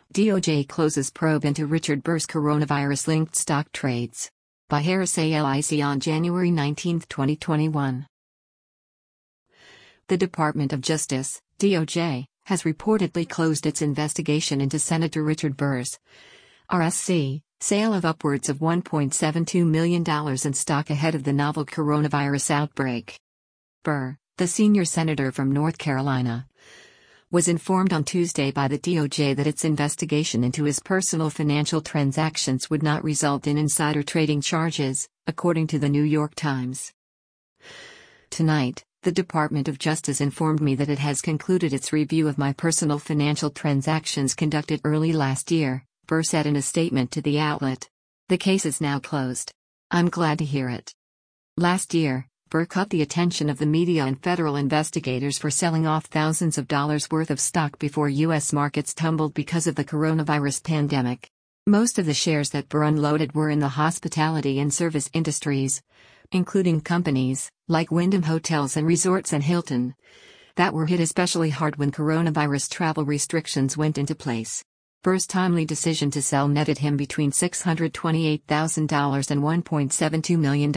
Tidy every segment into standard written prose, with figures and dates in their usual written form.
DOJ closes probe into Richard Burr's coronavirus-linked stock trades. By Harris ALIC on January 19, 2021. The Department of Justice, DOJ, has reportedly closed its investigation into Senator Richard Burr's RSC sale of upwards of $1.72 million in stock ahead of the novel coronavirus outbreak. Burr, the senior senator from North Carolina, was informed on Tuesday by the DOJ that its investigation into his personal financial transactions would not result in insider trading charges, according to the New York Times. Tonight, the Department of Justice informed me that it has concluded its review of my personal financial transactions conducted early last year, Burr said in a statement to the outlet. The case is now closed. I'm glad to hear it. Last year, Burr caught the attention of the media and federal investigators for selling off thousands of dollars worth of stock before U.S. markets tumbled because of the coronavirus pandemic. Most of the shares that Burr unloaded were in the hospitality and service industries, including companies like Wyndham Hotels and Resorts and Hilton, that were hit especially hard when coronavirus travel restrictions went into place. Burr's timely decision to sell netted him between $628,000 and $1.72 million.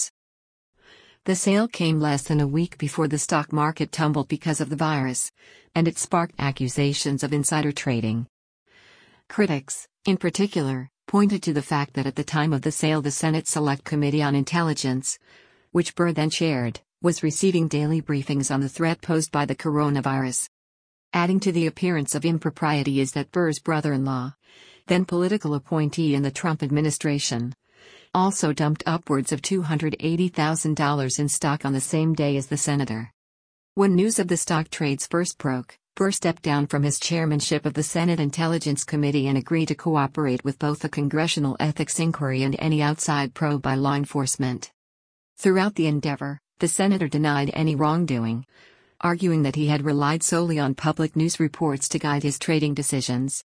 The sale came less than a week before the stock market tumbled because of the virus, and it sparked accusations of insider trading. Critics, in particular, pointed to the fact that at the time of the sale the Senate Select Committee on Intelligence, which Burr then chaired, was receiving daily briefings on the threat posed by the coronavirus. Adding to the appearance of impropriety is that Burr's brother-in-law, then political appointee in the Trump administration, also dumped upwards of $280,000 in stock on the same day as the senator. When news of the stock trades first broke, Burr stepped down from his chairmanship of the Senate Intelligence Committee and agreed to cooperate with both the congressional ethics inquiry and any outside probe by law enforcement. Throughout the endeavor, the senator denied any wrongdoing, arguing that he had relied solely on public news reports to guide his trading decisions.